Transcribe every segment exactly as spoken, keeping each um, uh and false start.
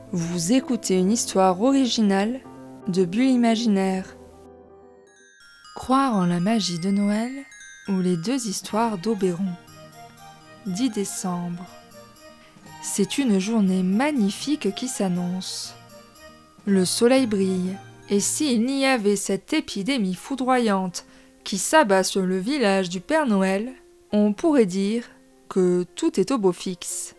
Vous écoutez une histoire originale de Bulle Imaginaire. Croire en la magie de Noël ou les deux histoires d'Oberon. dix décembre. C'est une journée magnifique qui s'annonce. Le soleil brille, et s'il n'y avait cette épidémie foudroyante qui s'abat sur le village du Père Noël, on pourrait dire que tout est au beau fixe.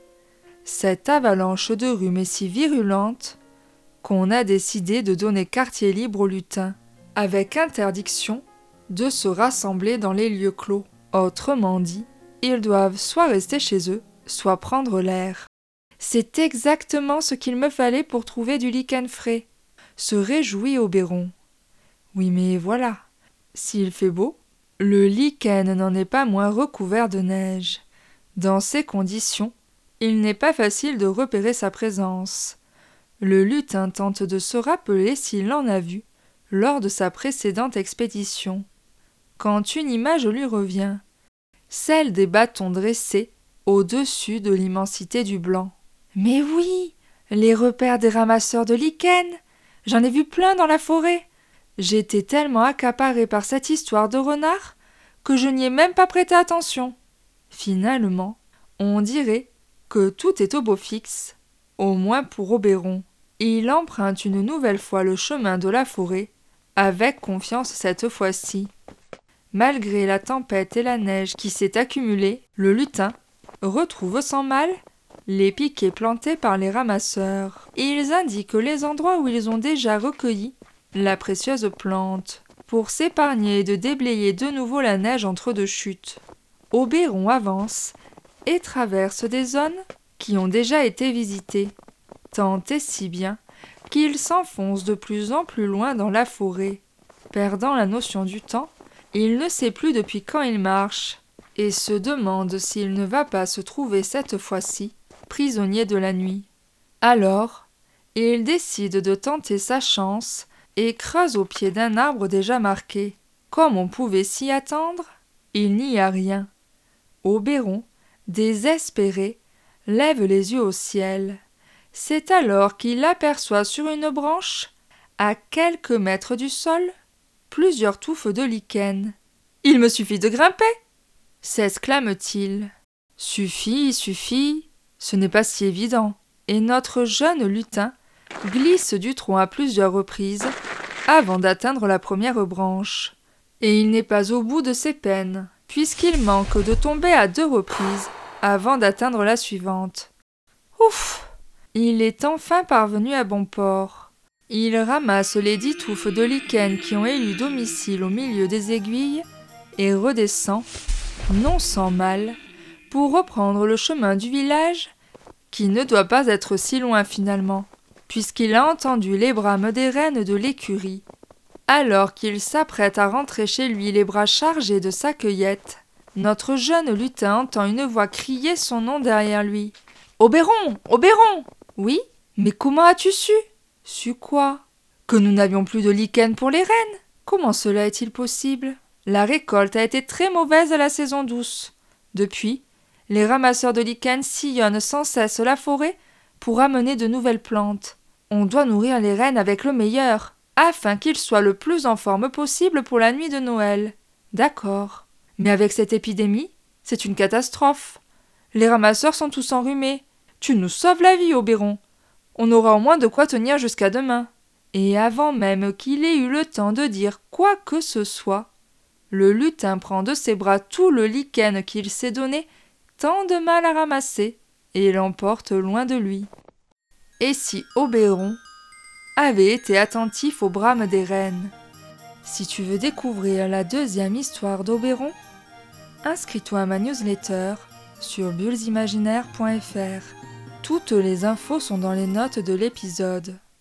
Cette avalanche de rhume est si virulente qu'on a décidé de donner quartier libre aux lutins, avec interdiction de se rassembler dans les lieux clos. Autrement dit, ils doivent soit rester chez eux, soit prendre l'air. C'est exactement ce qu'il me fallait pour trouver du lichen frais, se réjouit Oberon. Oui, mais voilà, s'il fait beau, le lichen n'en est pas moins recouvert de neige. Dans ces conditions, il n'est pas facile de repérer sa présence. Le lutin tente de se rappeler s'il en a vu lors de sa précédente expédition, quand une image lui revient, celle des bâtons dressés au-dessus de l'immensité du blanc. Mais oui, les repères des ramasseurs de lichen, j'en ai vu plein dans la forêt. J'étais tellement accaparée par cette histoire de renard que je n'y ai même pas prêté attention. Finalement, on dirait que tout est au beau fixe, au moins pour Oberon. Il emprunte une nouvelle fois le chemin de la forêt, avec confiance cette fois-ci. Malgré la tempête et la neige qui s'est accumulée, le lutin retrouve sans mal les piquets plantés par les ramasseurs. Ils indiquent les endroits où ils ont déjà recueilli la précieuse plante, pour s'épargner de déblayer de nouveau la neige entre deux chutes. Oberon avance et traverse des zones qui ont déjà été visitées, tant et si bien qu'il s'enfonce de plus en plus loin dans la forêt. Perdant la notion du temps, il ne sait plus depuis quand il marche, et se demande s'il ne va pas se trouver cette fois-ci prisonnier de la nuit. Alors, il décide de tenter sa chance et creuse au pied d'un arbre déjà marqué. Comme on pouvait s'y attendre, il n'y a rien. Oberon, désespéré, lève les yeux au ciel. C'est alors qu'il aperçoit sur une branche, à quelques mètres du sol, plusieurs touffes de lichen. « Il me suffit de grimper !» s'exclame-t-il. « Suffit, suffit, ce n'est pas si évident. » Et notre jeune lutin glisse du tronc à plusieurs reprises avant d'atteindre la première branche. Et il n'est pas au bout de ses peines, puisqu'il manque de tomber à deux reprises avant d'atteindre la suivante. Ouf! Il est enfin parvenu à bon port. Il ramasse les dix touffes de lichen qui ont élu domicile au milieu des aiguilles et redescend, non sans mal, pour reprendre le chemin du village qui ne doit pas être si loin finalement, puisqu'il a entendu les brames des reines de l'écurie. Alors qu'il s'apprête à rentrer chez lui les bras chargés de sa cueillette, notre jeune lutin entend une voix crier son nom derrière lui. « Oberon! Oberon !»« Oui, mais comment as-tu su ?»« Su quoi ? Que nous n'avions plus de lichen pour les reines ? Comment cela est-il possible ? La récolte a été très mauvaise à la saison douce. Depuis, les ramasseurs de lichen sillonnent sans cesse la forêt pour amener de nouvelles plantes. On doit nourrir les reines avec le meilleur, afin qu'ils soient le plus en forme possible pour la nuit de Noël. D'accord. Mais avec cette épidémie, c'est une catastrophe. Les ramasseurs sont tous enrhumés. Tu nous sauves la vie, Oberon. On aura au moins de quoi tenir jusqu'à demain. » Et avant même qu'il ait eu le temps de dire quoi que ce soit, le lutin prend de ses bras tout le lichen qu'il s'est donné tant de mal à ramasser et l'emporte loin de lui. Et si Oberon avait été attentif aux brames des reines? Si tu veux découvrir la deuxième histoire d'Oberon, inscris-toi à ma newsletter sur bulles imaginaires point f r. Toutes les infos sont dans les notes de l'épisode.